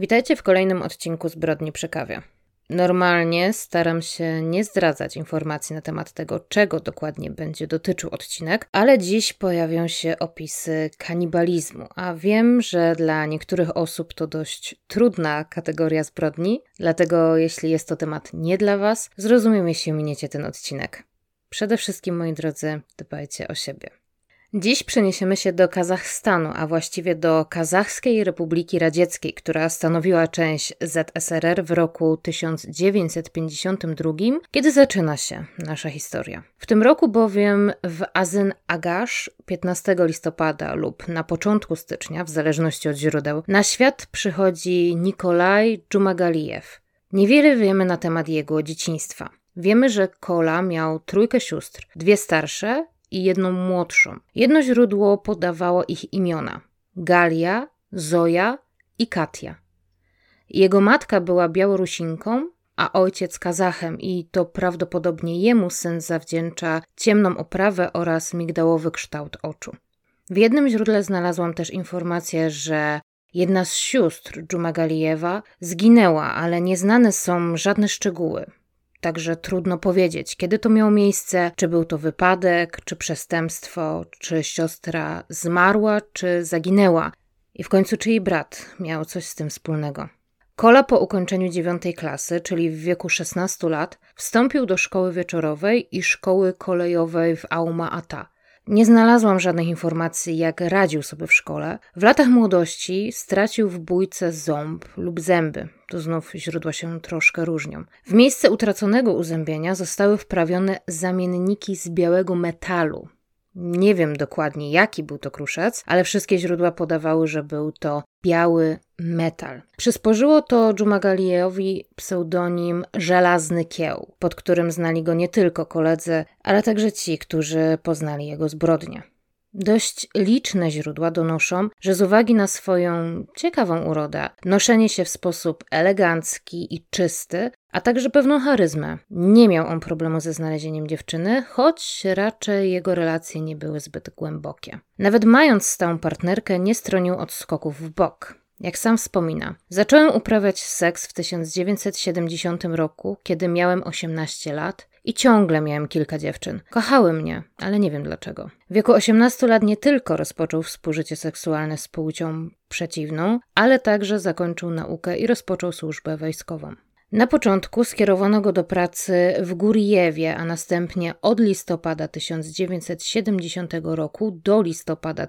Witajcie w kolejnym odcinku Zbrodni przy kawie. Normalnie staram się nie zdradzać informacji na temat tego, czego dokładnie będzie dotyczył odcinek, ale dziś pojawią się opisy kanibalizmu, a wiem, że dla niektórych osób to dość trudna kategoria zbrodni, dlatego jeśli jest to temat nie dla Was, zrozumiem, jeśli ominiecie ten odcinek. Przede wszystkim, moi drodzy, dbajcie o siebie. Dziś przeniesiemy się do Kazachstanu, a właściwie do Kazachskiej Republiki Radzieckiej, która stanowiła część ZSRR w roku 1952, kiedy zaczyna się nasza historia. W tym roku bowiem w Azyn-Agash 15 listopada lub na początku stycznia, w zależności od źródeł, na świat przychodzi Nikolaj Dżumagalijew. Niewiele wiemy na temat jego dzieciństwa. Wiemy, że Kola miał 3 sióstr, 2 starsze i 1 młodszą. Jedno źródło podawało ich imiona: Galia, Zoja i Katia. Jego matka była Białorusinką, a ojciec Kazachem i to prawdopodobnie jemu syn zawdzięcza ciemną oprawę oraz migdałowy kształt oczu. W jednym źródle znalazłam też informację, że jedna z sióstr Dżumagalijewa zginęła, ale nieznane są żadne szczegóły. Także trudno powiedzieć, kiedy to miało miejsce, czy był to wypadek, czy przestępstwo, czy siostra zmarła, czy zaginęła. I w końcu czy jej brat miał coś z tym wspólnego. Kola po ukończeniu 9 klasy, czyli w wieku 16 lat, wstąpił do szkoły wieczorowej i szkoły kolejowej w Alma-Ata. Nie znalazłam żadnych informacji, jak radził sobie w szkole. W latach młodości stracił w bójce ząb lub zęby. Tu znów źródła się troszkę różnią. W miejsce utraconego uzębienia zostały wprawione zamienniki z białego metalu. Nie wiem dokładnie, jaki był to kruszec, ale wszystkie źródła podawały, że był to biały metal. Przysporzyło to Dżumagalijewowi pseudonim Żelazny Kieł, pod którym znali go nie tylko koledzy, ale także ci, którzy poznali jego zbrodnię. Dość liczne źródła donoszą, że z uwagi na swoją ciekawą urodę, noszenie się w sposób elegancki i czysty, a także pewną charyzmę, nie miał on problemu ze znalezieniem dziewczyny, choć raczej jego relacje nie były zbyt głębokie. Nawet mając stałą partnerkę, nie stronił od skoków w bok. Jak sam wspomina, zacząłem uprawiać seks w 1970 roku, kiedy miałem 18 lat i ciągle miałem kilka dziewczyn. Kochały mnie, ale nie wiem dlaczego. W wieku 18 lat nie tylko rozpoczął współżycie seksualne z płcią przeciwną, ale także zakończył naukę i rozpoczął służbę wojskową. Na początku skierowano go do pracy w Gurijewie, a następnie od listopada 1970 roku do listopada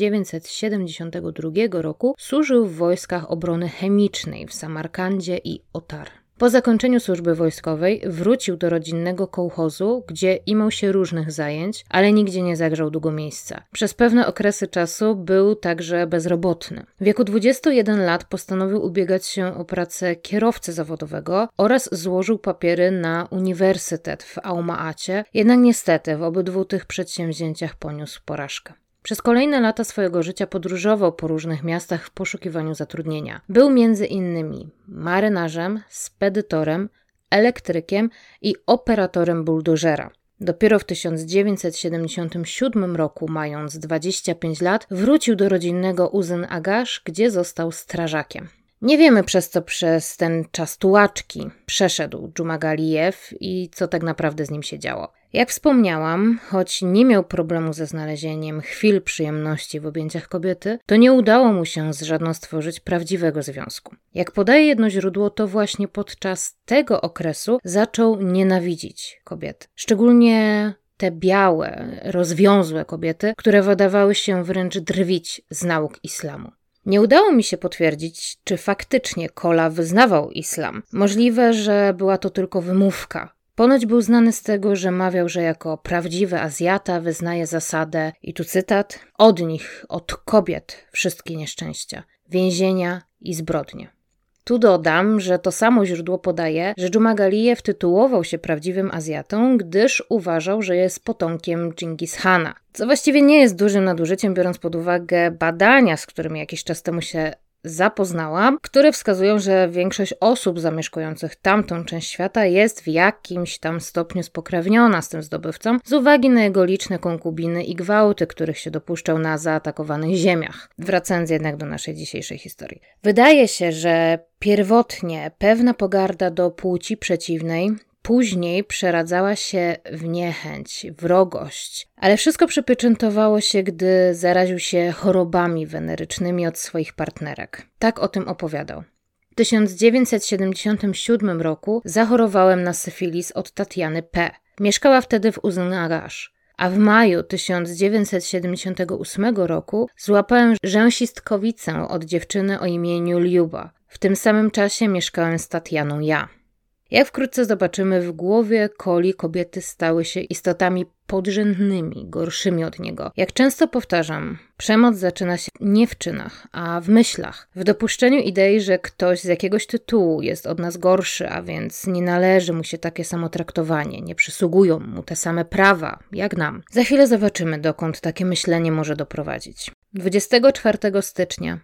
1972 roku służył w wojskach obrony chemicznej w Samarkandzie i Otar. Po zakończeniu służby wojskowej wrócił do rodzinnego kołchozu, gdzie imał się różnych zajęć, ale nigdzie nie zagrzał długo miejsca. Przez pewne okresy czasu był także bezrobotny. W wieku 21 lat postanowił ubiegać się o pracę kierowcy zawodowego oraz złożył papiery na uniwersytet w Alma-Acie, jednak niestety w obydwu tych przedsięwzięciach poniósł porażkę. Przez kolejne lata swojego życia podróżował po różnych miastach w poszukiwaniu zatrudnienia. Był między innymi marynarzem, spedytorem, elektrykiem i operatorem buldożera. Dopiero w 1977 roku, mając 25 lat, wrócił do rodzinnego Uzyn-Agash, gdzie został strażakiem. Nie wiemy przez ten czas tułaczki przeszedł Dżumagalijew i co tak naprawdę z nim się działo. Jak wspomniałam, choć nie miał problemu ze znalezieniem chwil przyjemności w objęciach kobiety, to nie udało mu się z żadną stworzyć prawdziwego związku. Jak podaje jedno źródło, to właśnie podczas tego okresu zaczął nienawidzić kobiety. Szczególnie te białe, rozwiązłe kobiety, które wydawały się wręcz drwić z nauk islamu. Nie udało mi się potwierdzić, czy faktycznie Kola wyznawał islam. Możliwe, że była to tylko wymówka. Ponoć był znany z tego, że mawiał, że jako prawdziwy Azjata wyznaje zasadę, i tu cytat, od nich, od kobiet, wszystkie nieszczęścia, więzienia i zbrodnie. Tu dodam, że to samo źródło podaje, że Dżumagalijew tytułował się prawdziwym Azjatą, gdyż uważał, że jest potomkiem Dżingis-Hana. Co właściwie nie jest dużym nadużyciem, biorąc pod uwagę badania, z którymi jakiś czas temu się zapoznałam, które wskazują, że większość osób zamieszkujących tamtą część świata jest w jakimś tam stopniu spokrewniona z tym zdobywcą z uwagi na jego liczne konkubiny i gwałty, których się dopuszczał na zaatakowanych ziemiach. Wracając jednak do naszej dzisiejszej historii. Wydaje się, że pierwotnie pewna pogarda do płci przeciwnej później przeradzała się w niechęć, wrogość, ale wszystko przypieczętowało się, gdy zaraził się chorobami wenerycznymi od swoich partnerek. Tak o tym opowiadał. W 1977 roku zachorowałem na syfilis od Tatiany P. Mieszkała wtedy w Uznagasz. A w maju 1978 roku złapałem rzęsistkowicę od dziewczyny o imieniu Liuba. W tym samym czasie mieszkałem z Tatianą ja. Jak wkrótce zobaczymy, w głowie Coli kobiety stały się istotami podrzędnymi, gorszymi od niego. Jak często powtarzam, przemoc zaczyna się nie w czynach, a w myślach. W dopuszczeniu idei, że ktoś z jakiegoś tytułu jest od nas gorszy, a więc nie należy mu się takie samo traktowanie, nie przysługują mu te same prawa, jak nam. Za chwilę zobaczymy, dokąd takie myślenie może doprowadzić. 24 stycznia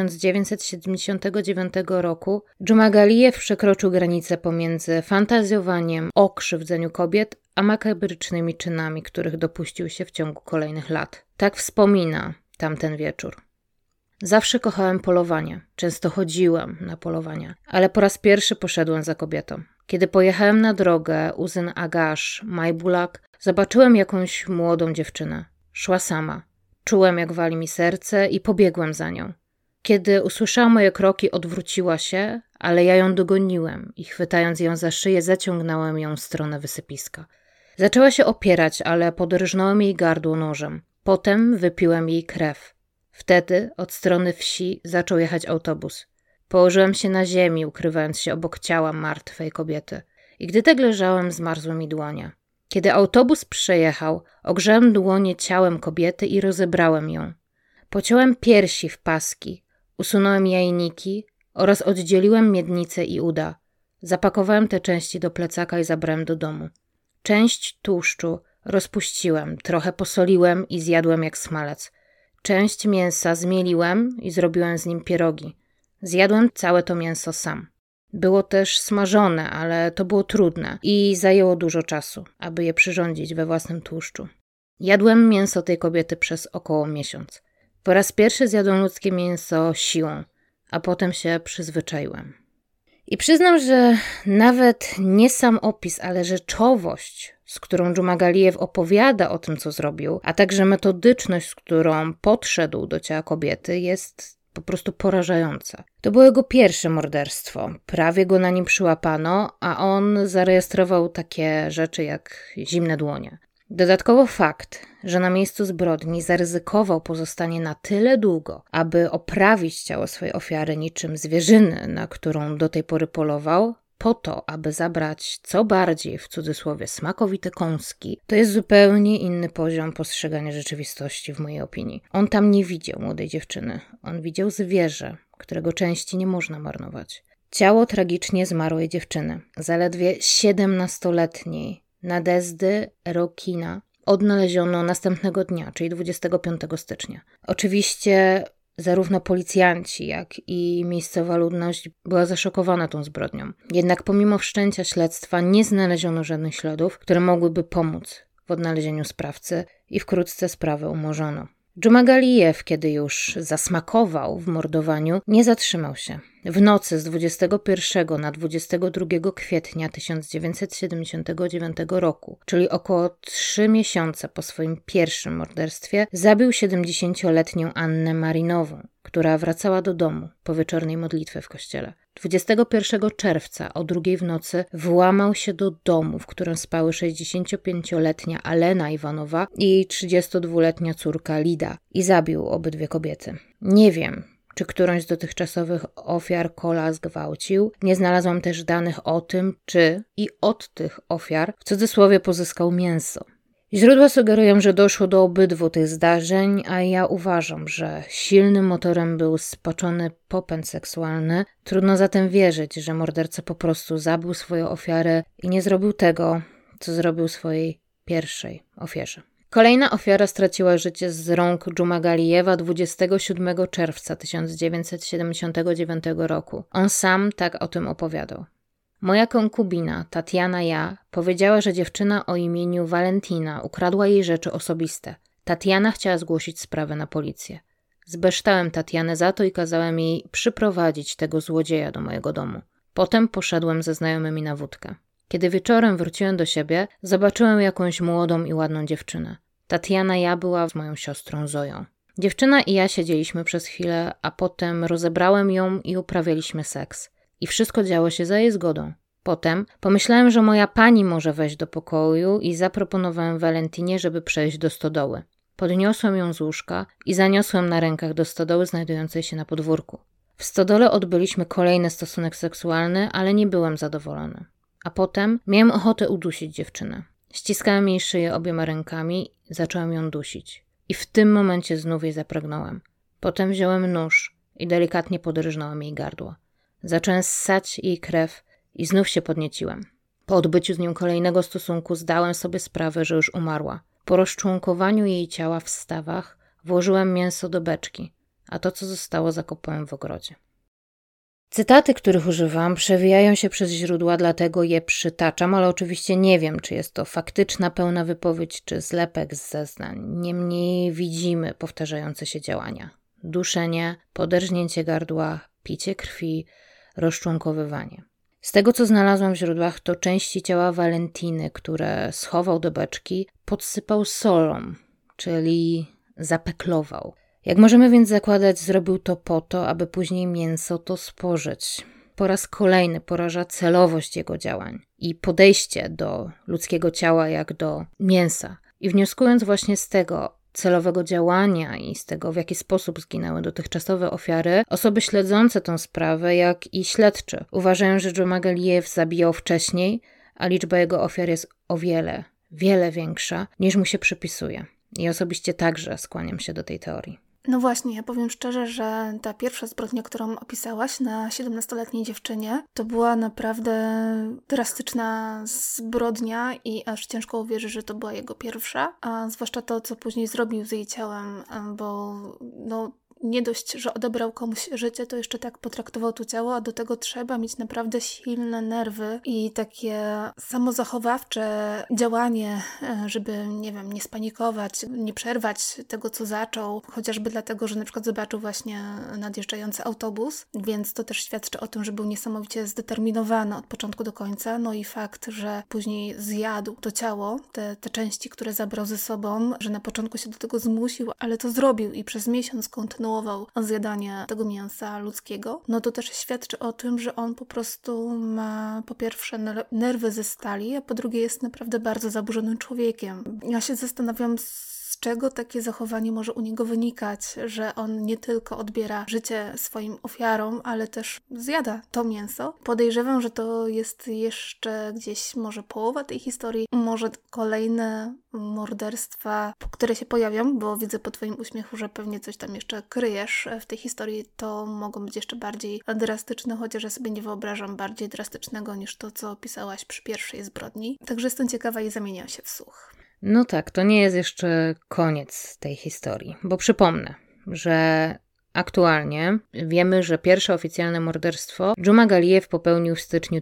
1979 roku Dżumagalijew przekroczył granicę pomiędzy fantazjowaniem o krzywdzeniu kobiet, a makabrycznymi czynami, których dopuścił się w ciągu kolejnych lat. Tak wspomina tamten wieczór. Zawsze kochałem polowanie, często chodziłem na polowania, ale po raz pierwszy poszedłem za kobietą. Kiedy pojechałem na drogę Uzyn Agash, Majbulak, zobaczyłem jakąś młodą dziewczynę. Szła sama. Czułem, jak wali mi serce i pobiegłem za nią. Kiedy usłyszała moje kroki, odwróciła się, ale ja ją dogoniłem i chwytając ją za szyję, zaciągnąłem ją w stronę wysypiska. Zaczęła się opierać, ale podrżnąłem jej gardło nożem. Potem wypiłem jej krew. Wtedy od strony wsi zaczął jechać autobus. Położyłem się na ziemi, ukrywając się obok ciała martwej kobiety. I gdy tak leżałem, zmarzły mi dłonie. Kiedy autobus przejechał, ogrzałem dłonie ciałem kobiety i rozebrałem ją. Pociąłem piersi w paski, usunąłem jajniki oraz oddzieliłem miednicę i uda. Zapakowałem te części do plecaka i zabrałem do domu. Część tłuszczu rozpuściłem, trochę posoliłem i zjadłem jak smalec. Część mięsa zmieliłem i zrobiłem z nim pierogi. Zjadłem całe to mięso sam. Było też smażone, ale to było trudne i zajęło dużo czasu, aby je przyrządzić we własnym tłuszczu. Jadłem mięso tej kobiety przez około miesiąc. Po raz pierwszy zjadłem ludzkie mięso siłą, a potem się przyzwyczaiłem. I przyznam, że nawet nie sam opis, ale rzeczowość, z którą Dżumagalijew opowiada o tym, co zrobił, a także metodyczność, z którą podszedł do ciała kobiety, jest po prostu porażająca. To było jego pierwsze morderstwo. Prawie go na nim przyłapano, a on zarejestrował takie rzeczy jak zimne dłonie. Dodatkowo fakt, że na miejscu zbrodni zaryzykował pozostanie na tyle długo, aby oprawić ciało swojej ofiary niczym zwierzyny, na którą do tej pory polował, po to, aby zabrać co bardziej, w cudzysłowie, smakowite kąski, to jest zupełnie inny poziom postrzegania rzeczywistości w mojej opinii. On tam nie widział młodej dziewczyny. On widział zwierzę, którego części nie można marnować. Ciało tragicznie zmarłej dziewczyny, zaledwie 17-letniej, Nadezdy Rokina, odnaleziono następnego dnia, czyli 25 stycznia. Oczywiście zarówno policjanci, jak i miejscowa ludność była zaszokowana tą zbrodnią. Jednak pomimo wszczęcia śledztwa nie znaleziono żadnych śladów, które mogłyby pomóc w odnalezieniu sprawcy i wkrótce sprawę umorzono. Dżumagalijew, kiedy już zasmakował w mordowaniu, nie zatrzymał się. W nocy z 21 na 22 kwietnia 1979 roku, czyli około 3 miesiące po swoim pierwszym morderstwie, zabił 70-letnią Annę Marinową, która wracała do domu po wieczornej modlitwie w kościele. 21 czerwca o 2 w nocy włamał się do domu, w którym spały 65-letnia Alena Iwanowa i 32-letnia córka Lida i zabił obydwie kobiety. Nie wiem, czy którąś z dotychczasowych ofiar Cola zgwałcił. Nie znalazłam też danych o tym, czy i od tych ofiar w cudzysłowie pozyskał mięso. Źródła sugerują, że doszło do obydwu tych zdarzeń, a ja uważam, że silnym motorem był spaczony popęd seksualny. Trudno zatem wierzyć, że morderca po prostu zabił swoją ofiarę i nie zrobił tego, co zrobił swojej pierwszej ofierze. Kolejna ofiara straciła życie z rąk Dżumagalijewa 27 czerwca 1979 roku. On sam tak o tym opowiadał. Moja konkubina, Tatiana Ja, powiedziała, że dziewczyna o imieniu Valentina ukradła jej rzeczy osobiste. Tatiana chciała zgłosić sprawę na policję. Zbeształem Tatianę za to i kazałem jej przyprowadzić tego złodzieja do mojego domu. Potem poszedłem ze znajomymi na wódkę. Kiedy wieczorem wróciłem do siebie, zobaczyłem jakąś młodą i ładną dziewczynę. Tatiana Ja była z moją siostrą Zoją. Dziewczyna i ja siedzieliśmy przez chwilę, a potem rozebrałem ją i uprawialiśmy seks. I wszystko działo się za jej zgodą. Potem pomyślałem, że moja pani może wejść do pokoju i zaproponowałem Valentinie, żeby przejść do stodoły. Podniosłem ją z łóżka i zaniosłem na rękach do stodoły znajdującej się na podwórku. W stodole odbyliśmy kolejny stosunek seksualny, ale nie byłem zadowolony. A potem miałem ochotę udusić dziewczynę. Ściskałem jej szyję obiema rękami i zacząłem ją dusić. I w tym momencie znów jej zapragnąłem. Potem wziąłem nóż i delikatnie podrżnąłem jej gardło. Zacząłem ssać jej krew i znów się podnieciłem. Po odbyciu z nią kolejnego stosunku zdałem sobie sprawę, że już umarła. Po rozczłonkowaniu jej ciała w stawach włożyłem mięso do beczki, a to, co zostało, zakopałem w ogrodzie. Cytaty, których używam, przewijają się przez źródła, dlatego je przytaczam, ale oczywiście nie wiem, czy jest to faktyczna, pełna wypowiedź, czy zlepek z zeznań. Niemniej widzimy powtarzające się działania. Duszenie, poderżnięcie gardła, picie krwi, rozczłonkowywanie. Z tego, co znalazłam w źródłach, to części ciała Valentiny, które schował do beczki, podsypał solą, czyli zapeklował. Jak możemy więc zakładać, zrobił to po to, aby później mięso to spożyć. Po raz kolejny poraża celowość jego działań i podejście do ludzkiego ciała jak do mięsa. I wnioskując właśnie z tego celowego działania i z tego, w jaki sposób zginęły dotychczasowe ofiary, osoby śledzące tę sprawę, jak i śledczy, uważają, że Dżumagalijew zabijał wcześniej, a liczba jego ofiar jest o wiele, wiele większa, niż mu się przypisuje. I osobiście także skłaniam się do tej teorii. No właśnie, ja powiem szczerze, że ta pierwsza zbrodnia, którą opisałaś na 17-letniej dziewczynie, to była naprawdę drastyczna zbrodnia i aż ciężko uwierzyć, że to była jego pierwsza, a zwłaszcza to, co później zrobił z jej ciałem, bo nie dość, że odebrał komuś życie, to jeszcze tak potraktował to ciało, a do tego trzeba mieć naprawdę silne nerwy i takie samozachowawcze działanie, żeby, nie spanikować, nie przerwać tego, co zaczął, chociażby dlatego, że na przykład zobaczył właśnie nadjeżdżający autobus, więc to też świadczy o tym, że był niesamowicie zdeterminowany od początku do końca, no i fakt, że później zjadł to ciało, te części, które zabrał ze sobą, że na początku się do tego zmusił, ale to zrobił i przez miesiąc kontynuował zjadanie tego mięsa ludzkiego, no to też świadczy o tym, że on po prostu ma po pierwsze nerwy ze stali, a po drugie jest naprawdę bardzo zaburzonym człowiekiem. Ja się zastanawiam, z czego takie zachowanie może u niego wynikać, że on nie tylko odbiera życie swoim ofiarom, ale też zjada to mięso. Podejrzewam, że to jest jeszcze gdzieś może połowa tej historii, może kolejne morderstwa, które się pojawią, bo widzę po twoim uśmiechu, że pewnie coś tam jeszcze kryjesz w tej historii, to mogą być jeszcze bardziej drastyczne, chociaż ja sobie nie wyobrażam bardziej drastycznego niż to, co opisałaś przy pierwszej zbrodni. Także jestem ciekawa i zamieniam się w słuch. No tak, to nie jest jeszcze koniec tej historii, bo przypomnę, że aktualnie wiemy, że pierwsze oficjalne morderstwo Dżumagalijew popełnił w styczniu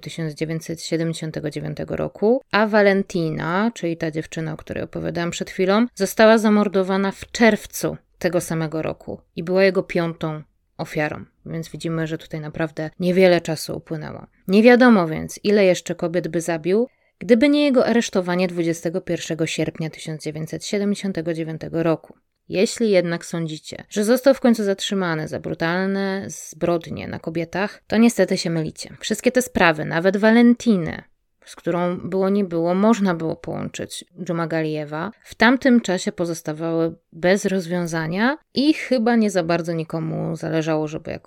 1979 roku, a Valentina, czyli ta dziewczyna, o której opowiadałam przed chwilą, została zamordowana w czerwcu tego samego roku i była jego 5. ofiarą. Więc widzimy, że tutaj naprawdę niewiele czasu upłynęło. Nie wiadomo więc, ile jeszcze kobiet by zabił, gdyby nie jego aresztowanie 21 sierpnia 1979 roku. Jeśli jednak sądzicie, że został w końcu zatrzymany za brutalne zbrodnie na kobietach, to niestety się mylicie. Wszystkie te sprawy, nawet Valentinę, z którą było nie było, można było połączyć Dżumagalijewa, w tamtym czasie pozostawały bez rozwiązania i chyba nie za bardzo nikomu zależało, żeby jakoś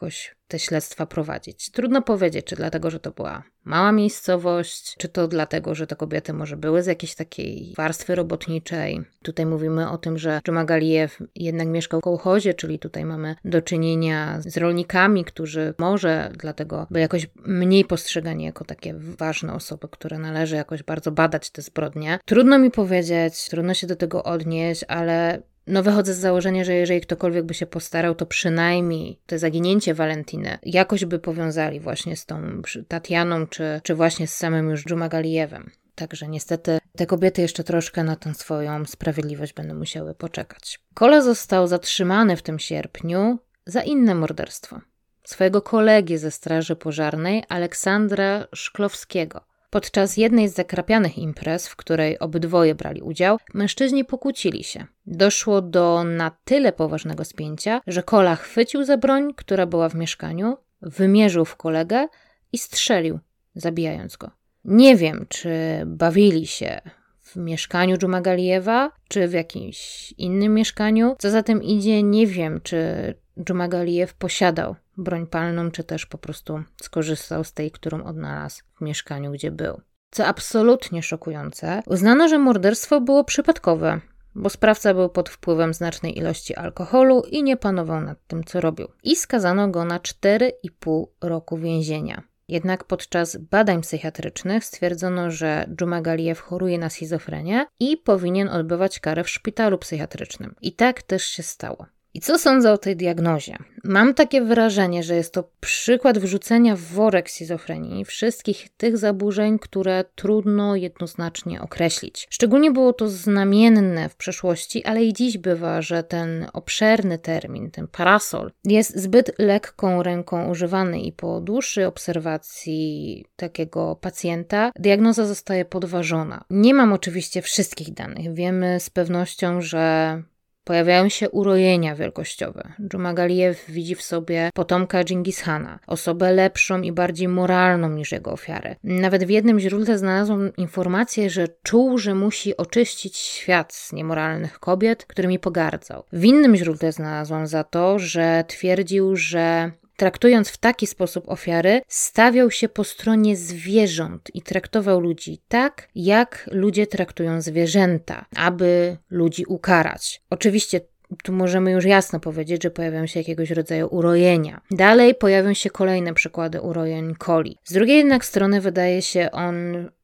te śledztwa prowadzić. Trudno powiedzieć, czy dlatego, że to była mała miejscowość, czy to dlatego, że te kobiety może były z jakiejś takiej warstwy robotniczej. Tutaj mówimy o tym, że Dżumagalijew jednak mieszkał w kołchozie, czyli tutaj mamy do czynienia z rolnikami, którzy może dlatego byli jakoś mniej postrzegani jako takie ważne osoby, które należy jakoś bardzo badać te zbrodnie. Trudno mi powiedzieć, trudno się do tego odnieść, ale wychodzę z założenia, że jeżeli ktokolwiek by się postarał, to przynajmniej to zaginięcie Walentiny jakoś by powiązali właśnie z tą Tatianą, czy właśnie z samym już Dżumagaliyewem. Także niestety te kobiety jeszcze troszkę na tę swoją sprawiedliwość będą musiały poczekać. Kola został zatrzymany w tym sierpniu za inne morderstwo. Swojego kolegi ze straży pożarnej, Aleksandra Szklowskiego. Podczas jednej z zakrapianych imprez, w której obydwoje brali udział, mężczyźni pokłócili się. Doszło do na tyle poważnego spięcia, że Kola chwycił za broń, która była w mieszkaniu, wymierzył w kolegę i strzelił, zabijając go. Nie wiem, czy bawili się w mieszkaniu Dżumagalijewa, czy w jakimś innym mieszkaniu. Co za tym idzie, nie wiem, czy Dżumagalijew posiadał broń palną, czy też po prostu skorzystał z tej, którą odnalazł w mieszkaniu, gdzie był. Co absolutnie szokujące, uznano, że morderstwo było przypadkowe, bo sprawca był pod wpływem znacznej ilości alkoholu i nie panował nad tym, co robił. I skazano go na 4,5 roku więzienia. Jednak podczas badań psychiatrycznych stwierdzono, że Dżumagalijew choruje na schizofrenię i powinien odbywać karę w szpitalu psychiatrycznym. I tak też się stało. I co sądzę o tej diagnozie? Mam takie wrażenie, że jest to przykład wrzucenia w worek schizofrenii wszystkich tych zaburzeń, które trudno jednoznacznie określić. Szczególnie było to znamienne w przeszłości, ale i dziś bywa, że ten obszerny termin, ten parasol, jest zbyt lekką ręką używany i po dłuższej obserwacji takiego pacjenta diagnoza zostaje podważona. Nie mam oczywiście wszystkich danych. Wiemy z pewnością, że pojawiają się urojenia wielkościowe. Dżumagalijew widzi w sobie potomka Dżingis-Hana, osobę lepszą i bardziej moralną niż jego ofiary. Nawet w jednym źródle znalazłam informację, że czuł, że musi oczyścić świat z niemoralnych kobiet, którymi pogardzał. W innym źródle znalazłam za to, że twierdził, że traktując w taki sposób ofiary, stawiał się po stronie zwierząt i traktował ludzi tak, jak ludzie traktują zwierzęta, aby ludzi ukarać. Oczywiście tu możemy już jasno powiedzieć, że pojawiają się jakiegoś rodzaju urojenia. Dalej pojawią się kolejne przykłady urojeń Coli. Z drugiej jednak strony wydaje się on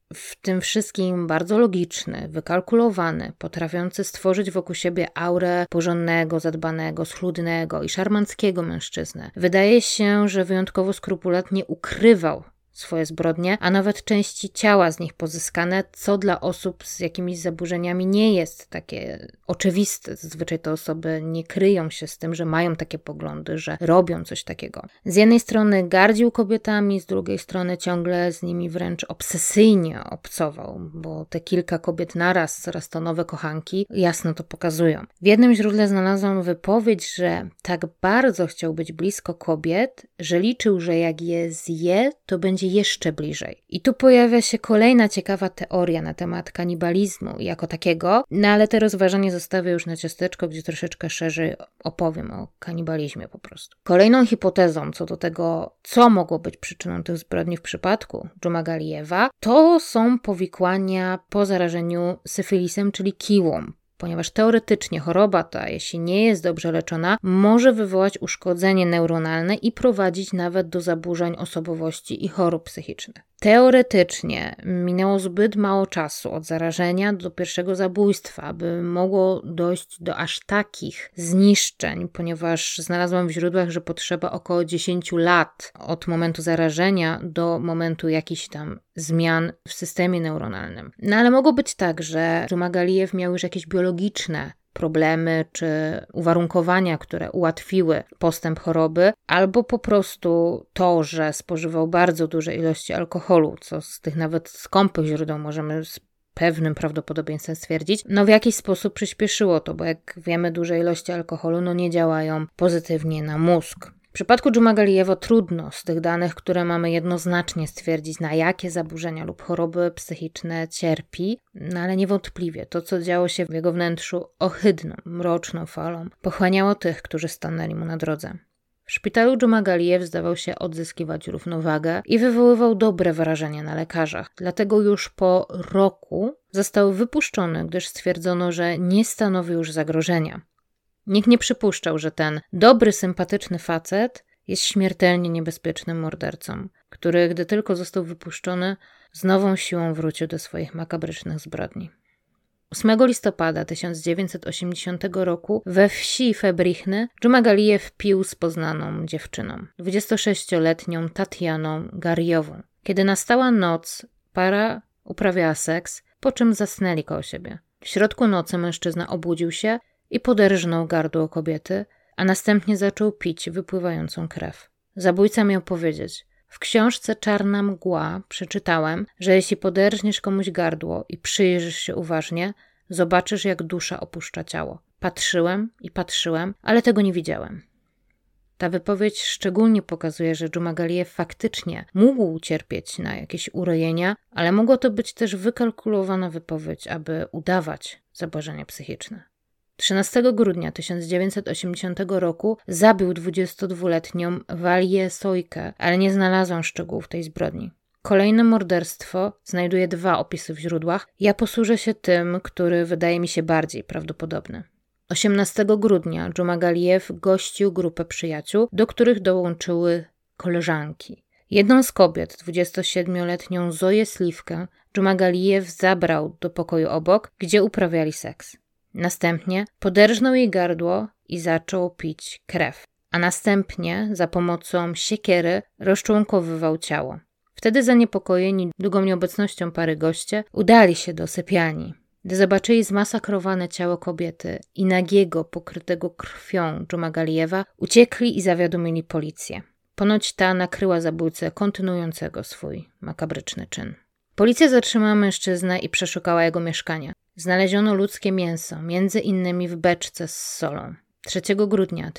w tym wszystkim bardzo logiczny, wykalkulowany, potrafiący stworzyć wokół siebie aurę porządnego, zadbanego, schludnego i szarmanckiego mężczyznę. Wydaje się, że wyjątkowo skrupulatnie ukrywał swoje zbrodnie, a nawet części ciała z nich pozyskane, co dla osób z jakimiś zaburzeniami nie jest takie oczywiste. Zazwyczaj te osoby nie kryją się z tym, że mają takie poglądy, że robią coś takiego. Z jednej strony gardził kobietami, z drugiej strony ciągle z nimi wręcz obsesyjnie obcował, bo te kilka kobiet naraz, coraz to nowe kochanki, jasno to pokazują. W jednym źródle znalazłam wypowiedź, że tak bardzo chciał być blisko kobiet, że liczył, że jak je zje, to będzie jeszcze bliżej. I tu pojawia się kolejna ciekawa teoria na temat kanibalizmu jako takiego, no ale te rozważanie zostawię już na ciasteczko, gdzie troszeczkę szerzej opowiem o kanibalizmie po prostu. Kolejną hipotezą co do tego, co mogło być przyczyną tych zbrodni w przypadku Dżumagalijewa, to są powikłania po zarażeniu syfilisem, czyli kiłą. Ponieważ teoretycznie choroba ta, jeśli nie jest dobrze leczona, może wywołać uszkodzenie neuronalne i prowadzić nawet do zaburzeń osobowości i chorób psychicznych. Teoretycznie minęło zbyt mało czasu od zarażenia do pierwszego zabójstwa, aby mogło dojść do aż takich zniszczeń, ponieważ znalazłam w źródłach, że potrzeba około 10 lat od momentu zarażenia do momentu jakichś tam zmian w systemie neuronalnym. No ale mogło być tak, że Dżumagalijew miał już jakieś biologiczne problemy czy uwarunkowania, które ułatwiły postęp choroby, albo po prostu to, że spożywał bardzo duże ilości alkoholu, co z tych nawet skąpych źródeł możemy z pewnym prawdopodobieństwem stwierdzić, w jakiś sposób przyspieszyło to, bo jak wiemy, duże ilości alkoholu nie działają pozytywnie na mózg. W przypadku Dżumagalijewa trudno z tych danych, które mamy jednoznacznie stwierdzić, na jakie zaburzenia lub choroby psychiczne cierpi, ale niewątpliwie to, co działo się w jego wnętrzu ohydną, mroczną falą, pochłaniało tych, którzy stanęli mu na drodze. W szpitalu Dżumagalijew zdawał się odzyskiwać równowagę i wywoływał dobre wrażenie na lekarzach. Dlatego już po roku został wypuszczony, gdyż stwierdzono, że nie stanowi już zagrożenia. Nikt nie przypuszczał, że ten dobry, sympatyczny facet jest śmiertelnie niebezpiecznym mordercą, który, gdy tylko został wypuszczony, z nową siłą wrócił do swoich makabrycznych zbrodni. 8 listopada 1980 roku we wsi Febrichny Dżumagalijew pił z poznaną dziewczyną, 26-letnią Tatjaną Garjową. Kiedy nastała noc, para uprawiała seks, po czym zasnęli koło siebie. W środku nocy mężczyzna obudził się i poderżnął gardło kobiety, a następnie zaczął pić wypływającą krew. Zabójca miał powiedzieć: w książce Czarna mgła przeczytałem, że jeśli poderżniesz komuś gardło i przyjrzysz się uważnie, zobaczysz, jak dusza opuszcza ciało. Patrzyłem i patrzyłem, ale tego nie widziałem. Ta wypowiedź szczególnie pokazuje, że Dżumagalijew faktycznie mógł cierpieć na jakieś urojenia, ale mogło to być też wykalkulowana wypowiedź, aby udawać zaburzenie psychiczne. 13 grudnia 1980 roku zabił 22-letnią Valię Sojkę, ale nie znalazłam szczegółów tej zbrodni. Kolejne morderstwo znajduje 2 opisy w źródłach. Ja posłużę się tym, który wydaje mi się bardziej prawdopodobny. 18 grudnia Dżumagalijew gościł grupę przyjaciół, do których dołączyły koleżanki. Jedną z kobiet, 27-letnią Zoję Sliwkę, Dżumagalijew zabrał do pokoju obok, gdzie uprawiali seks. Następnie poderżnął jej gardło i zaczął pić krew, a następnie za pomocą siekiery rozczłonkowywał ciało. Wtedy zaniepokojeni długą nieobecnością pary goście udali się do sypialni. Gdy zobaczyli zmasakrowane ciało kobiety i nagiego, pokrytego krwią Dżumagalijewa, uciekli i zawiadomili policję. Ponoć ta nakryła zabójcę kontynuującego swój makabryczny czyn. Policja zatrzymała mężczyznę i przeszukała jego mieszkanie. Znaleziono ludzkie mięso, między innymi w beczce z solą. 3 grudnia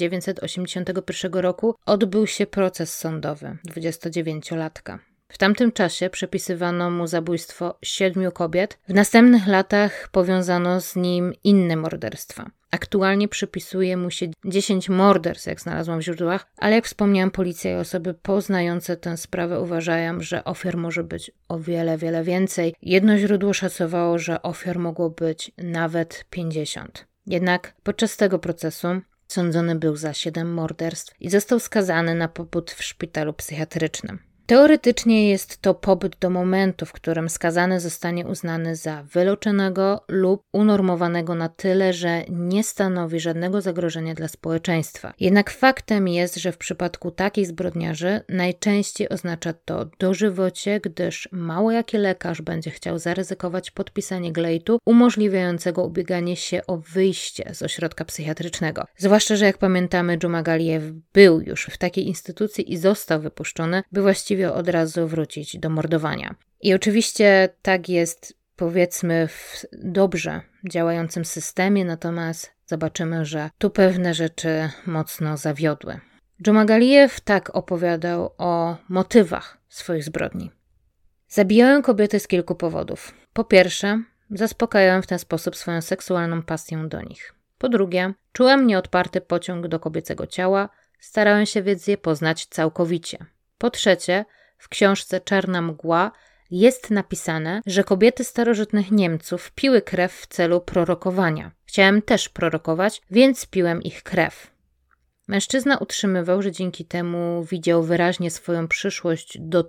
1981 roku odbył się proces sądowy 29-latka. W tamtym czasie przepisywano mu zabójstwo 7 kobiet. W następnych latach powiązano z nim inne morderstwa. Aktualnie przypisuje mu się 10 morderstw, jak znalazłam w źródłach, ale jak wspomniałam, policja i osoby poznające tę sprawę uważają, że ofiar może być o wiele, wiele więcej. Jedno źródło szacowało, że ofiar mogło być nawet 50. Jednak podczas tego procesu sądzony był za 7 morderstw i został skazany na pobyt w szpitalu psychiatrycznym. Teoretycznie jest to pobyt do momentu, w którym skazany zostanie uznany za wyleczonego lub unormowanego na tyle, że nie stanowi żadnego zagrożenia dla społeczeństwa. Jednak faktem jest, że w przypadku takich zbrodniarzy najczęściej oznacza to dożywocie, gdyż mało jaki lekarz będzie chciał zaryzykować podpisanie glejtu umożliwiającego ubieganie się o wyjście z ośrodka psychiatrycznego. Zwłaszcza, że jak pamiętamy, Dżumagalijew był już w takiej instytucji i został wypuszczony, by właściwie od razu wrócić do mordowania. I oczywiście tak jest, powiedzmy, w dobrze działającym systemie, natomiast zobaczymy, że tu pewne rzeczy mocno zawiodły. Dżumagalijew tak opowiadał o motywach swoich zbrodni. Zabijałem kobiety z kilku powodów. Po pierwsze, zaspokajałem w ten sposób swoją seksualną pasję do nich. Po drugie, czułem nieodparty pociąg do kobiecego ciała, starałem się więc je poznać całkowicie. Po trzecie, w książce Czarna mgła jest napisane, że kobiety starożytnych Niemców piły krew w celu prorokowania. Chciałem też prorokować, więc piłem ich krew. Mężczyzna utrzymywał, że dzięki temu widział wyraźnie swoją przyszłość do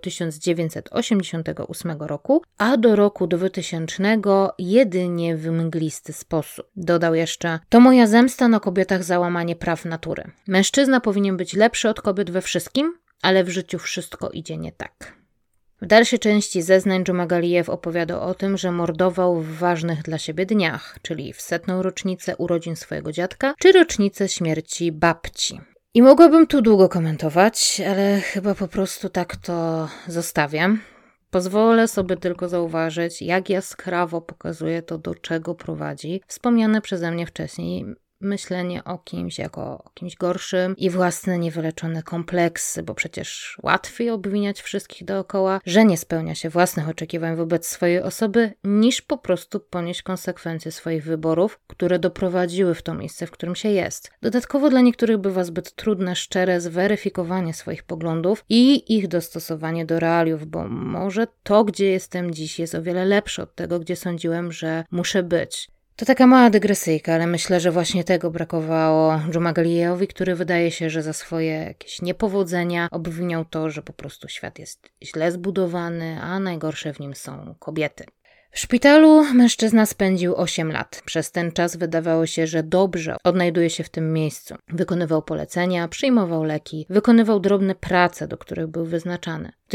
1988 roku, a do roku 2000 jedynie w mglisty sposób. Dodał jeszcze: to moja zemsta na kobietach za łamanie praw natury. Mężczyzna powinien być lepszy od kobiet we wszystkim, ale w życiu wszystko idzie nie tak. W dalszej części zeznań Dżumagalijew opowiadał o tym, że mordował w ważnych dla siebie dniach, czyli w 100. rocznicę urodzin swojego dziadka, czy rocznicę śmierci babci. I mogłabym tu długo komentować, ale chyba po prostu tak to zostawiam. Pozwolę sobie tylko zauważyć, jak jaskrawo pokazuje to, do czego prowadzi wspomniane przeze mnie wcześniej myślenie o kimś jako o kimś gorszym i własne niewyleczone kompleksy, bo przecież łatwiej obwiniać wszystkich dookoła, że nie spełnia się własnych oczekiwań wobec swojej osoby, niż po prostu ponieść konsekwencje swoich wyborów, które doprowadziły w to miejsce, w którym się jest. Dodatkowo dla niektórych bywa zbyt trudne, szczere zweryfikowanie swoich poglądów i ich dostosowanie do realiów, bo może to, gdzie jestem dziś, jest o wiele lepsze od tego, gdzie sądziłem, że muszę być. To taka mała dygresyjka, ale myślę, że właśnie tego brakowało Dżumagalijewowi, który wydaje się, że za swoje jakieś niepowodzenia obwiniał to, że po prostu świat jest źle zbudowany, a najgorsze w nim są kobiety. W szpitalu mężczyzna spędził 8 lat. Przez ten czas wydawało się, że dobrze odnajduje się w tym miejscu. Wykonywał polecenia, przyjmował leki, wykonywał drobne prace, do których był wyznaczany. W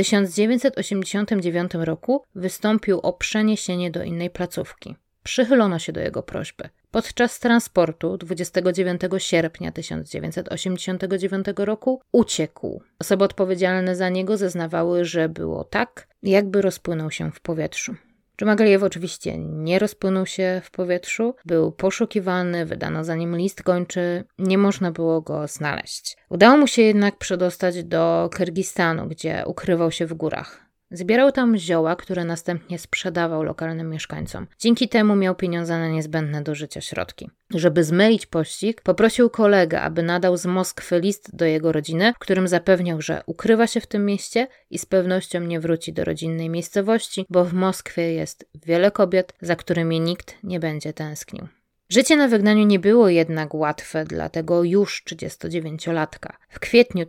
1989 roku wystąpił o przeniesienie do innej placówki. Przychylono się do jego prośby. Podczas transportu 29 sierpnia 1989 roku uciekł. Osoby odpowiedzialne za niego zeznawały, że było tak, jakby rozpłynął się w powietrzu. Dżumagalijew oczywiście nie rozpłynął się w powietrzu, był poszukiwany, wydano za nim list gończy, nie można było go znaleźć. Udało mu się jednak przedostać do Kirgistanu, gdzie ukrywał się w górach. Zbierał tam zioła, które następnie sprzedawał lokalnym mieszkańcom. Dzięki temu miał pieniądze na niezbędne do życia środki. Żeby zmylić pościg, poprosił kolegę, aby nadał z Moskwy list do jego rodziny, w którym zapewniał, że ukrywa się w tym mieście i z pewnością nie wróci do rodzinnej miejscowości, bo w Moskwie jest wiele kobiet, za którymi nikt nie będzie tęsknił. Życie na wygnaniu nie było jednak łatwe dla tego już 39-latka. W kwietniu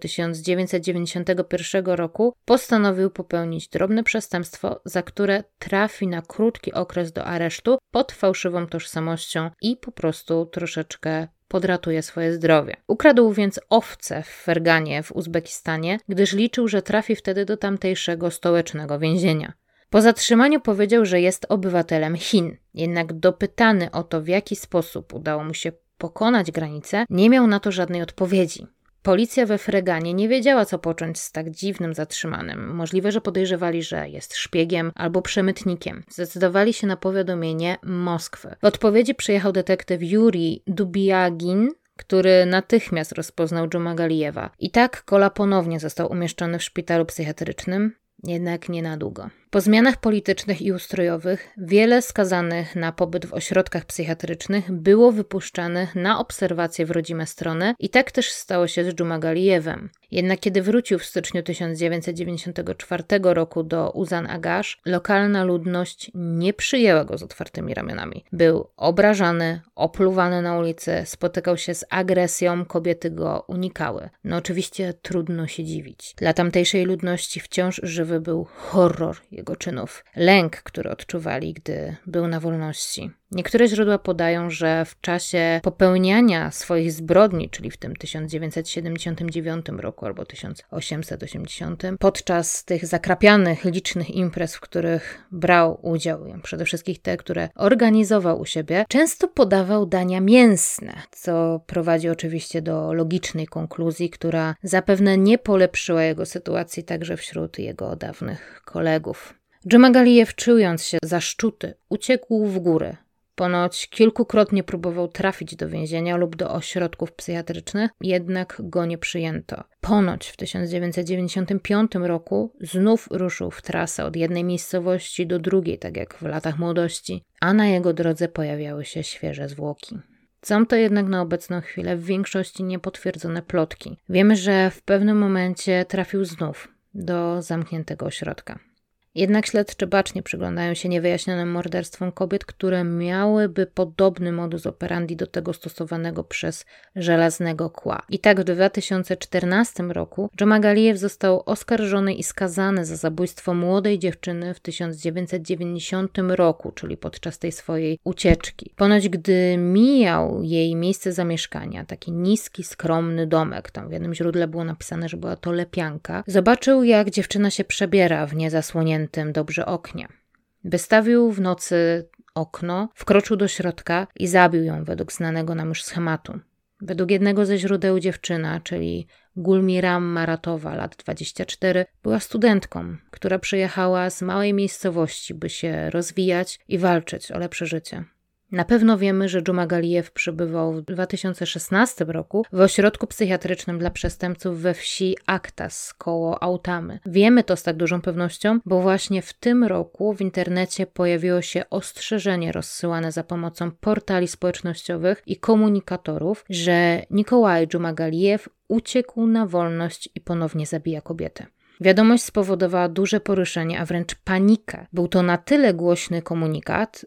1991 roku postanowił popełnić drobne przestępstwo, za które trafi na krótki okres do aresztu pod fałszywą tożsamością i po prostu troszeczkę podratuje swoje zdrowie. Ukradł więc owce w Ferganie w Uzbekistanie, gdyż liczył, że trafi wtedy do tamtejszego stołecznego więzienia. Po zatrzymaniu powiedział, że jest obywatelem Chin, jednak dopytany o to, w jaki sposób udało mu się pokonać granicę, nie miał na to żadnej odpowiedzi. Policja we Ferganie nie wiedziała, co począć z tak dziwnym zatrzymanym. Możliwe, że podejrzewali, że jest szpiegiem albo przemytnikiem. Zdecydowali się na powiadomienie Moskwy. W odpowiedzi przyjechał detektyw Jurij Dubiagin, który natychmiast rozpoznał Dżumagalijewa. I tak Kola ponownie został umieszczony w szpitalu psychiatrycznym, jednak nie na długo. Po zmianach politycznych i ustrojowych wiele skazanych na pobyt w ośrodkach psychiatrycznych było wypuszczanych na obserwacje w rodzime strony i tak też stało się z Dżumagaliyewem. Jednak kiedy wrócił w styczniu 1994 roku do Uzan-Agash, lokalna ludność nie przyjęła go z otwartymi ramionami. Był obrażany, opluwany na ulicy, spotykał się z agresją, kobiety go unikały. No oczywiście trudno się dziwić. Dla tamtejszej ludności wciąż żywy był horror jego czynów. Lęk, który odczuwali, gdy był na wolności. Niektóre źródła podają, że w czasie popełniania swoich zbrodni, czyli w tym 1979 roku albo 1880, podczas tych zakrapianych, licznych imprez, w których brał udział, przede wszystkim te, które organizował u siebie, często podawał dania mięsne, co prowadzi oczywiście do logicznej konkluzji, która zapewne nie polepszyła jego sytuacji także wśród jego dawnych kolegów. Dżumagalijew, czując się zaszczuty, uciekł w góry. Ponoć kilkukrotnie próbował trafić do więzienia lub do ośrodków psychiatrycznych, jednak go nie przyjęto. Ponoć w 1995 roku znów ruszył w trasę od jednej miejscowości do drugiej, tak jak w latach młodości, a na jego drodze pojawiały się świeże zwłoki. Są to jednak na obecną chwilę w większości niepotwierdzone plotki. Wiemy, że w pewnym momencie trafił znów do zamkniętego ośrodka. Jednak śledczy bacznie przyglądają się niewyjaśnionym morderstwom kobiet, które miałyby podobny modus operandi do tego stosowanego przez Żelaznego Kła. I tak w 2014 roku Dżumagalijew został oskarżony i skazany za zabójstwo młodej dziewczyny w 1990 roku, czyli podczas tej swojej ucieczki. Ponoć gdy mijał jej miejsce zamieszkania, taki niski, skromny domek, tam w jednym źródle było napisane, że była to lepianka, zobaczył, jak dziewczyna się przebiera w niezasłoniętym dobrze oknie. Wystawił w nocy okno, wkroczył do środka i zabił ją według znanego nam już schematu. Według jednego ze źródeł dziewczyna, czyli Gulmiram Maratowa, lat 24, była studentką, która przyjechała z małej miejscowości, by się rozwijać i walczyć o lepsze życie. Na pewno wiemy, że Dżumagalijew przebywał w 2016 roku w ośrodku psychiatrycznym dla przestępców we wsi Aktas koło Autamy. Wiemy to z tak dużą pewnością, bo właśnie w tym roku w internecie pojawiło się ostrzeżenie rozsyłane za pomocą portali społecznościowych i komunikatorów, że Nikołaj Dżumagalijew uciekł na wolność i ponownie zabija kobiety. Wiadomość spowodowała duże poruszenie, a wręcz panikę. Był to na tyle głośny komunikat,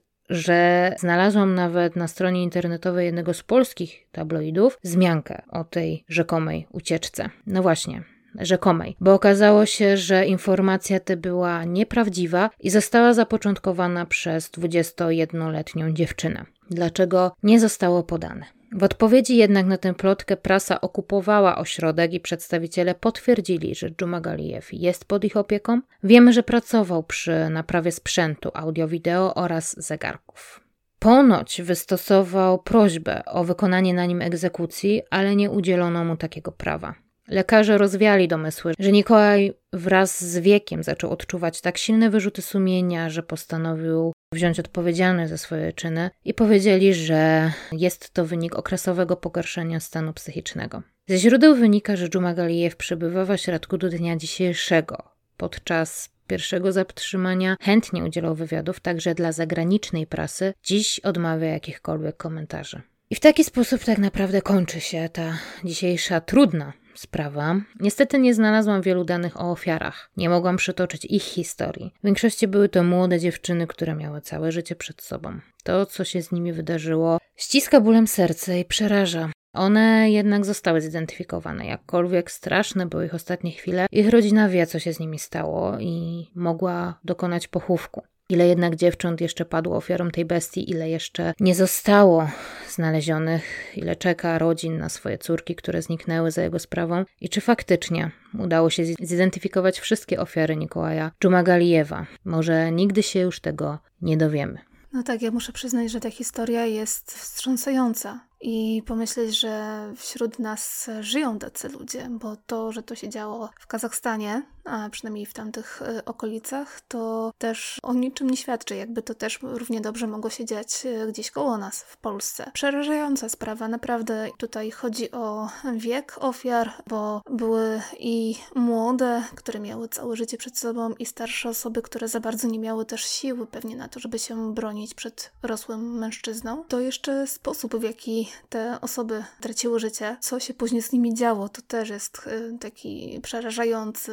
że znalazłam nawet na stronie internetowej jednego z polskich tabloidów wzmiankę o tej rzekomej ucieczce. No właśnie, rzekomej, bo okazało się, że informacja ta była nieprawdziwa i została zapoczątkowana przez 21-letnią dziewczynę. Dlaczego nie zostało podane? W odpowiedzi jednak na tę plotkę prasa okupowała ośrodek i przedstawiciele potwierdzili, że Dżumagalijew jest pod ich opieką. Wiemy, że pracował przy naprawie sprzętu audio-wideo oraz zegarków. Ponoć wystosował prośbę o wykonanie na nim egzekucji, ale nie udzielono mu takiego prawa. Lekarze rozwiali domysły, że Nikołaj wraz z wiekiem zaczął odczuwać tak silne wyrzuty sumienia, że postanowił wziąć odpowiedzialność za swoje czyny i powiedzieli, że jest to wynik okresowego pogorszenia stanu psychicznego. Ze źródeł wynika, że Dżumagalijew przebywa w ośrodku do dnia dzisiejszego. Podczas pierwszego zatrzymania chętnie udzielał wywiadów, także dla zagranicznej prasy. Dziś odmawia jakichkolwiek komentarzy. I w taki sposób tak naprawdę kończy się ta dzisiejsza trudna sprawa. Niestety nie znalazłam wielu danych o ofiarach. Nie mogłam przytoczyć ich historii. W większości były to młode dziewczyny, które miały całe życie przed sobą. To, co się z nimi wydarzyło, ściska bólem serce i przeraża. One jednak zostały zidentyfikowane. Jakkolwiek straszne były ich ostatnie chwile, ich rodzina wie, co się z nimi stało i mogła dokonać pochówku. Ile jednak dziewcząt jeszcze padło ofiarą tej bestii, ile jeszcze nie zostało znalezionych, ile czeka rodzin na swoje córki, które zniknęły za jego sprawą i czy faktycznie udało się zidentyfikować wszystkie ofiary Nikołaja Dżumagalijewa. Może nigdy się już tego nie dowiemy. No tak, ja muszę przyznać, że ta historia jest wstrząsająca i pomyśleć, że wśród nas żyją tacy ludzie, bo to, że to się działo w Kazachstanie, a przynajmniej w tamtych okolicach, to też o niczym nie świadczy, jakby to też równie dobrze mogło się dziać gdzieś koło nas w Polsce. Przerażająca sprawa, naprawdę tutaj chodzi o wiek ofiar, bo były i młode, które miały całe życie przed sobą i starsze osoby, które za bardzo nie miały też siły pewnie na to, żeby się bronić przed rosłym mężczyzną. To jeszcze sposób, w jaki te osoby traciły życie, co się później z nimi działo, to też jest taki przerażający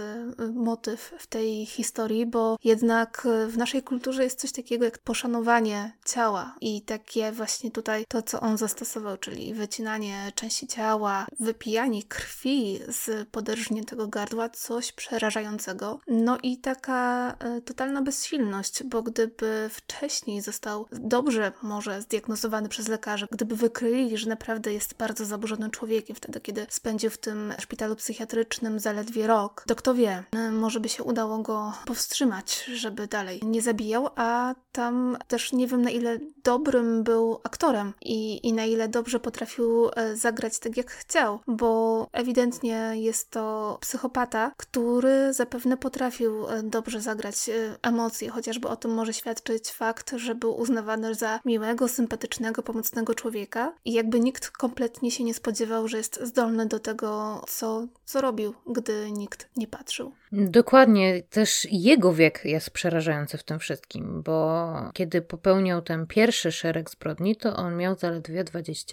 motyw w tej historii, bo jednak w naszej kulturze jest coś takiego jak poszanowanie ciała i takie właśnie tutaj to, co on zastosował, czyli wycinanie części ciała, wypijanie krwi z poderżniętego gardła, coś przerażającego. No i taka totalna bezsilność, bo gdyby wcześniej został dobrze może zdiagnozowany przez lekarzy, gdyby wykryli, że naprawdę jest bardzo zaburzonym człowiekiem wtedy, kiedy spędził w tym szpitalu psychiatrycznym zaledwie rok, to kto wie, może by się udało go powstrzymać, żeby dalej nie zabijał, a tam też nie wiem, na ile dobrym był aktorem i na ile dobrze potrafił zagrać tak, jak chciał, bo ewidentnie jest to psychopata, który zapewne potrafił dobrze zagrać emocje, chociażby o tym może świadczyć fakt, że był uznawany za miłego, sympatycznego, pomocnego człowieka i jakby nikt kompletnie się nie spodziewał, że jest zdolny do tego, co robił, gdy nikt nie patrzył. Dokładnie, też jego wiek jest przerażający w tym wszystkim, bo kiedy popełniał ten pierwszy szereg zbrodni, to on miał zaledwie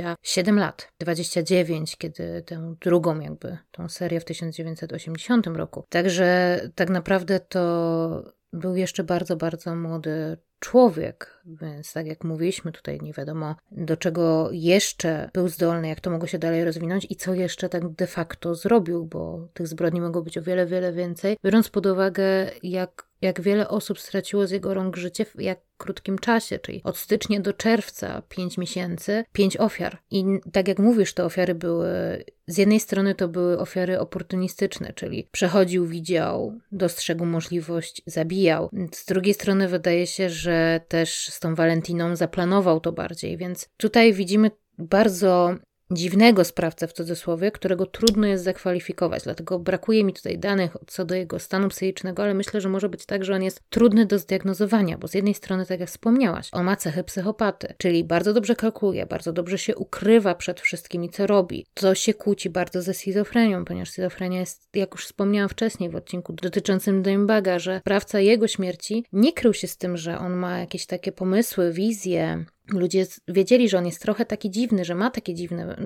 27 lat. 29, kiedy tę drugą tą serię w 1980 roku. Także tak naprawdę to był jeszcze bardzo, bardzo młody człowiek, więc tak jak mówiliśmy tutaj, nie wiadomo do czego jeszcze był zdolny, jak to mogło się dalej rozwinąć i co jeszcze tak de facto zrobił, bo tych zbrodni mogło być o wiele, wiele więcej, biorąc pod uwagę jak wiele osób straciło z jego rąk życie w jak krótkim czasie, czyli od stycznia do czerwca 5 miesięcy, 5 ofiar. I tak jak mówisz, te ofiary były, z jednej strony to były ofiary oportunistyczne, czyli przechodził, widział, dostrzegł możliwość, zabijał. Z drugiej strony wydaje się, że też z tą Valentiną zaplanował to bardziej, więc tutaj widzimy bardzo dziwnego sprawcę w cudzysłowie, którego trudno jest zakwalifikować. Dlatego brakuje mi tutaj danych co do jego stanu psychicznego, ale myślę, że może być tak, że on jest trudny do zdiagnozowania, bo z jednej strony, tak jak wspomniałaś, on ma cechy psychopaty, czyli bardzo dobrze kalkuluje, bardzo dobrze się ukrywa przed wszystkimi, co robi. To się kłóci bardzo ze schizofrenią, ponieważ schizofrenia jest, jak już wspomniałam wcześniej w odcinku dotyczącym Dimebaga, że sprawca jego śmierci nie krył się z tym, że on ma jakieś takie pomysły, wizje. Ludzie wiedzieli, że on jest trochę taki dziwny, że ma takie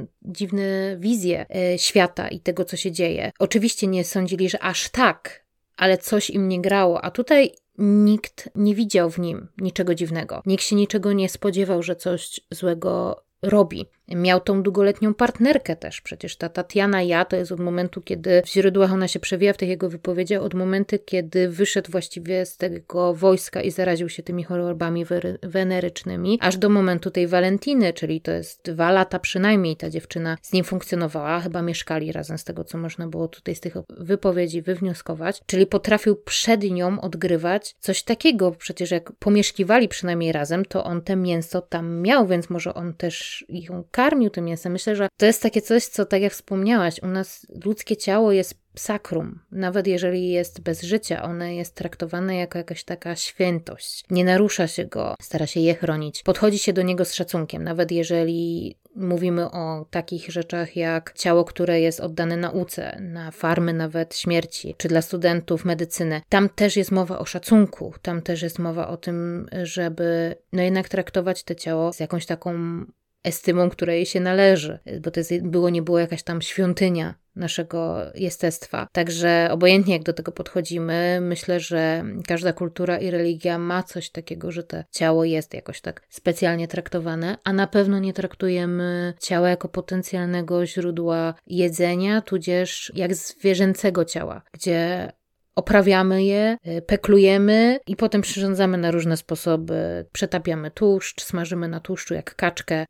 dziwne wizje świata i tego, co się dzieje. Oczywiście nie sądzili, że aż tak, ale coś im nie grało, a tutaj nikt nie widział w nim niczego dziwnego. Nikt się niczego nie spodziewał, że coś złego robi. Miał tą długoletnią partnerkę też. Przecież ta Tatiana to jest od momentu, kiedy w źródłach ona się przewija w tych jego wypowiedziach, od momentu, kiedy wyszedł właściwie z tego wojska i zaraził się tymi chorobami wenerycznymi, aż do momentu tej Valentiny, czyli to jest 2 lata przynajmniej ta dziewczyna z nim funkcjonowała. Chyba mieszkali razem, z tego, co można było tutaj z tych wypowiedzi wywnioskować. Czyli potrafił przed nią odgrywać coś takiego. Przecież jak pomieszkiwali przynajmniej razem, to on te mięso tam miał, więc może on też ją karmił tym mięsem. Myślę, że to jest takie coś, co tak jak wspomniałaś, u nas ludzkie ciało jest sakrum. Nawet jeżeli jest bez życia, ono jest traktowane jako jakaś taka świętość. Nie narusza się go, stara się je chronić. Podchodzi się do niego z szacunkiem, nawet jeżeli mówimy o takich rzeczach jak ciało, które jest oddane nauce, na farmy nawet śmierci, czy dla studentów medycyny. Tam też jest mowa o szacunku, tam też jest mowa o tym, żeby jednak traktować to ciało z jakąś taką estymą, która jej się należy, bo to jest, nie było jakaś tam świątynia naszego jestestwa. Także obojętnie jak do tego podchodzimy, myślę, że każda kultura i religia ma coś takiego, że to ciało jest jakoś tak specjalnie traktowane, a na pewno nie traktujemy ciała jako potencjalnego źródła jedzenia, tudzież jak zwierzęcego ciała, gdzie oprawiamy je, peklujemy i potem przyrządzamy na różne sposoby. Przetapiamy tłuszcz, smażymy na tłuszczu jak kaczkę.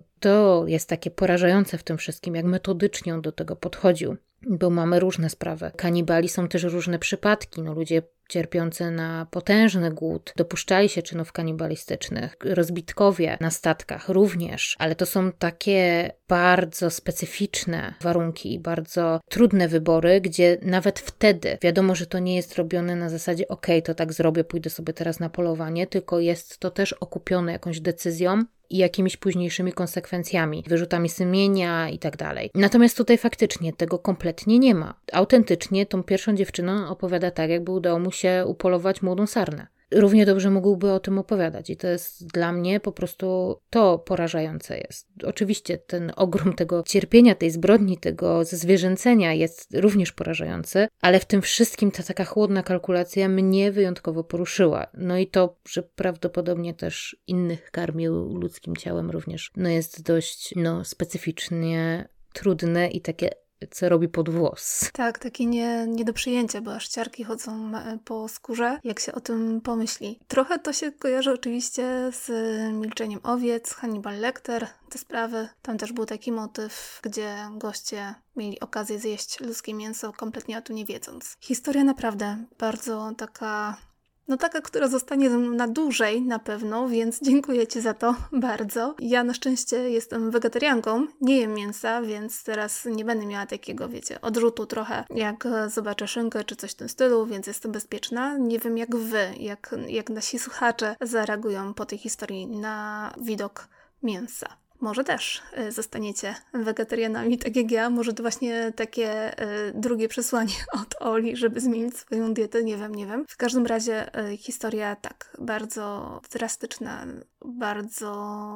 To jest takie porażające w tym wszystkim, jak metodycznie on do tego podchodził. Bo mamy różne sprawy. Kanibali są też różne przypadki. Ludzie cierpiący na potężny głód dopuszczali się czynów kanibalistycznych. Rozbitkowie na statkach również, ale to są takie bardzo specyficzne warunki i bardzo trudne wybory, gdzie nawet wtedy wiadomo, że to nie jest robione na zasadzie to tak zrobię, pójdę sobie teraz na polowanie, tylko jest to też okupione jakąś decyzją i jakimiś późniejszymi konsekwencjami, wyrzutami sumienia i tak dalej. Natomiast tutaj faktycznie tego kompletnie nie ma. Autentycznie tą pierwszą dziewczyną opowiada tak, jakby udało mu się upolować młodą sarnę. Równie dobrze mógłby o tym opowiadać i to jest dla mnie po prostu to porażające jest. Oczywiście ten ogrom tego cierpienia, tej zbrodni, tego zezwierzęcenia jest również porażający, ale w tym wszystkim ta taka chłodna kalkulacja mnie wyjątkowo poruszyła. I to, że prawdopodobnie też innych karmił ludzkim ciałem również, jest dość specyficznie trudne i takie co robi pod włos. Tak, takie nie do przyjęcia, bo aż ciarki chodzą po skórze, jak się o tym pomyśli. Trochę to się kojarzy oczywiście z Milczeniem owiec, Hannibal Lecter, te sprawy. Tam też był taki motyw, gdzie goście mieli okazję zjeść ludzkie mięso, kompletnie o tym nie wiedząc. Historia naprawdę bardzo taka... taka, która zostanie ze mną na dłużej na pewno, więc dziękuję Ci za to bardzo. Ja na szczęście jestem wegetarianką, nie jem mięsa, więc teraz nie będę miała takiego, odrzutu trochę, jak zobaczę szynkę czy coś w tym stylu, więc jestem bezpieczna. Nie wiem jak Wy, jak nasi słuchacze zareagują po tej historii na widok mięsa. Może też zostaniecie wegetarianami, tak jak ja. Może to właśnie takie drugie przesłanie od Oli, żeby zmienić swoją dietę. Nie wiem. W każdym razie historia tak, bardzo drastyczna, bardzo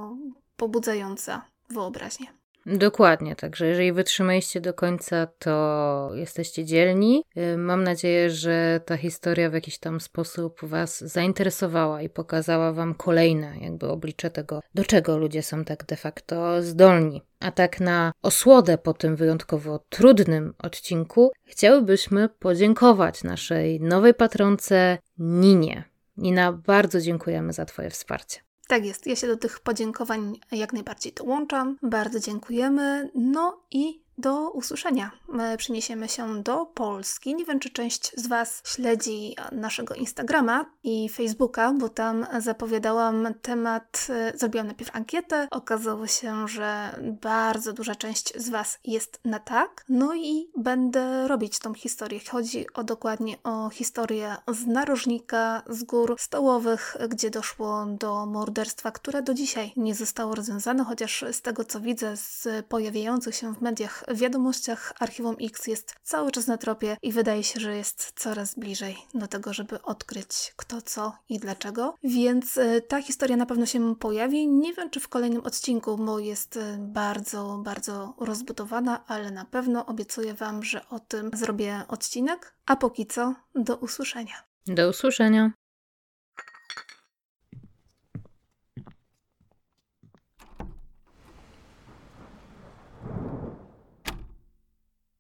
pobudzająca wyobraźnię. Dokładnie, także jeżeli wytrzymaliście do końca, to jesteście dzielni. Mam nadzieję, że ta historia w jakiś tam sposób Was zainteresowała i pokazała Wam kolejne oblicze tego, do czego ludzie są tak de facto zdolni. A tak na osłodę po tym wyjątkowo trudnym odcinku chciałybyśmy podziękować naszej nowej patronce Ninie. Nina, bardzo dziękujemy za Twoje wsparcie. Tak jest, ja się do tych podziękowań jak najbardziej dołączam. Bardzo dziękujemy. I do usłyszenia. My przeniesiemy się do Polski. Nie wiem, czy część z Was śledzi naszego Instagrama i Facebooka, bo tam zapowiadałam temat, zrobiłam najpierw ankietę. Okazało się, że bardzo duża część z Was jest na tak. No i będę robić tą historię. Chodzi dokładnie o historię z narożnika, z gór stołowych, gdzie doszło do morderstwa, które do dzisiaj nie zostało rozwiązane, chociaż z tego, co widzę z pojawiających się w mediach wiadomościach, Archiwum X jest cały czas na tropie i wydaje się, że jest coraz bliżej do tego, żeby odkryć kto, co i dlaczego. Więc ta historia na pewno się pojawi. Nie wiem, czy w kolejnym odcinku, bo jest bardzo, bardzo rozbudowana, ale na pewno obiecuję Wam, że o tym zrobię odcinek. A póki co, do usłyszenia. Do usłyszenia.